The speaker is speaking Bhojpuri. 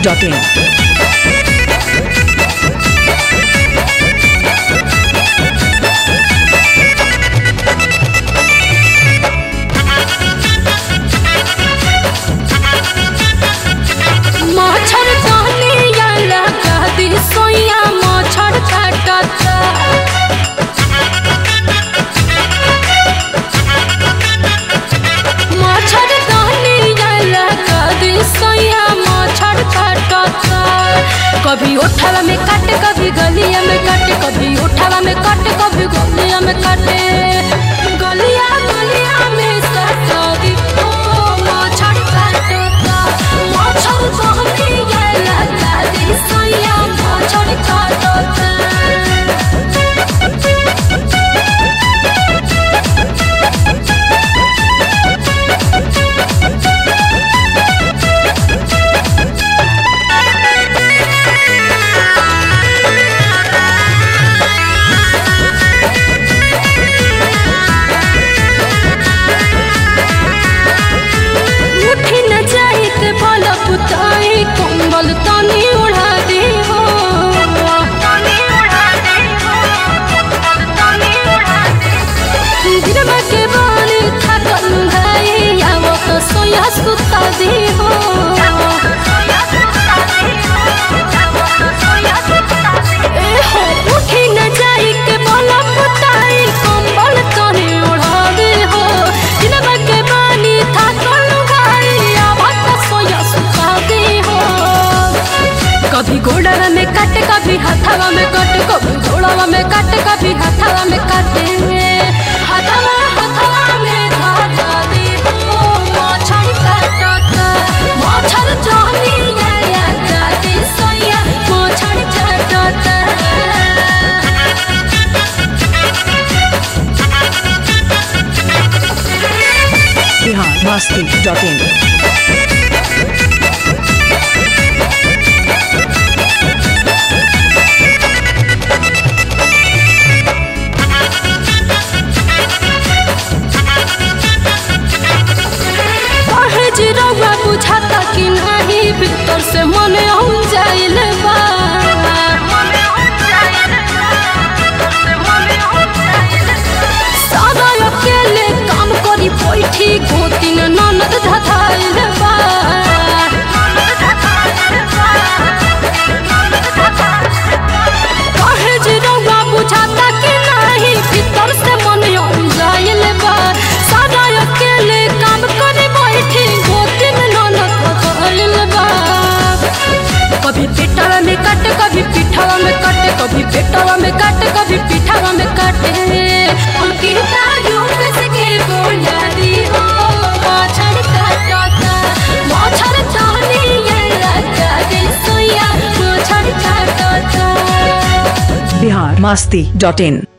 biharmasti.in कभी उठावा में काटे कभी गलिया में काटे कभी उठावा में काटे कभी गलिया में काटे गलिया गलिया में सटा दी ओ मछड़ काटता मछड़ कहनी ये लगा दी सैया मछड़ काटता कंबल तनी उड़ा दे हो गिरवा के बानी थकल भाई आवो तो सोया सुता दे हो ए हो उठी न जाई के बोला पुताई कंबल तनी उड़ा दे हो गिरवा के बानी थकल भाई आवो तो सोया सुता दे हो कभी गोड़वा में काटे कभी हाथवा में काटे कभी गोड़वा में काटे कभी हाथवा में काटे हाथवा हाथवा में धागा दे हो मछड़ काटता मछड़ जानी या काटे सैया मछड़ काटता biharmasti.in रउआ बुझाता कि नहीं भीतर से मन आउं जाइल बा सादा अकेले काम करी बैठी गोतिन ननद धधाइल बा कहे जे रउआ बुझाता कि नहीं भीतर से मन आउं जाइल बा सादा अकेले काम करी बैठी कभी पेटावा में काटे कभी पीठावा में काटे कभी पेटावा में काटे कभी पीठावा में काटे उनकी तारियों में से के बोला दी हो मछड़ काटता मछड़ चाहनी ये लगा दे सोया मछड़ काटता biharmasti.in